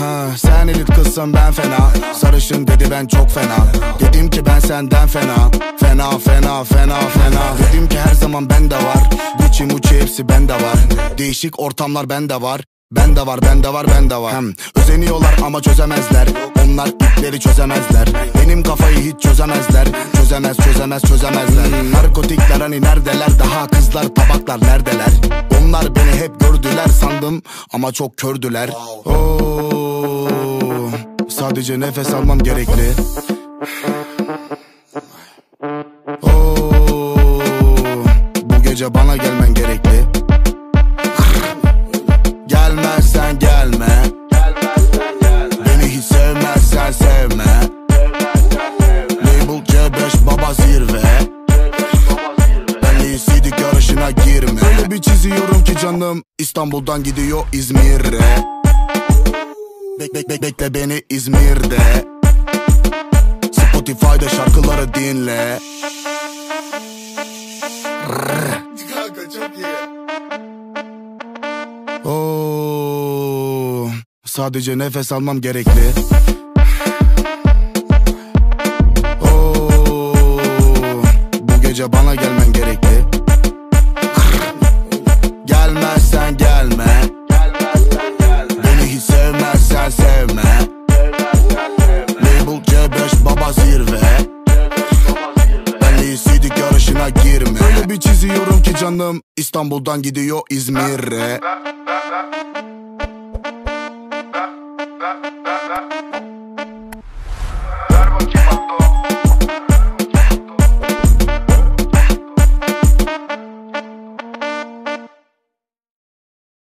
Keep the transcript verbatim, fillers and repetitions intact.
Ha, sen elit kızsın ben fena. Sarışın dedi ben çok fena. Dedim ki ben senden fena. Fena fena fena fena. Dedim ki her zaman bende var. Gucci mucci hepsi bende var. Değişik ortamlar bende var. Bende var bende var bende var. Hem özeniyorlar ama çözemezler. Onlar ipleri çözemezler. Benim kafayı hiç çözemezler. Çözemez çözemez çözemezler. hmm. Narkotikler hani neredeler? Daha kızlar tabaklar neredeler? Onlar beni hep gördüler sandım ama çok kördüler. Oo, sadece nefes almam gerekli. Oo, bu gece bana gelmen gerekli. Gelmezsen gelme. Beni hiç sevmezsen sevme. Label C beş baba zirve. Benle iyisiydik yarışına girme. Öyle bir çiziyorum ki canım İstanbul'dan gidiyor İzmir'e. Bek bek bek bekle beni İzmir'de. Spotify'da şarkıları dinle. Kanka çok iyi. Oo, sadece nefes almam gerekli. Oo, bu gece bana gelmen gerekli. Gelmezsen gelme. Beni hiç sevmezsen sevme. Label C beş baba zirve. Benle iyisiydik yarışına girme. Öyle bir çiziyorum ki canım İstanbul'dan gidiyor İzmir'e.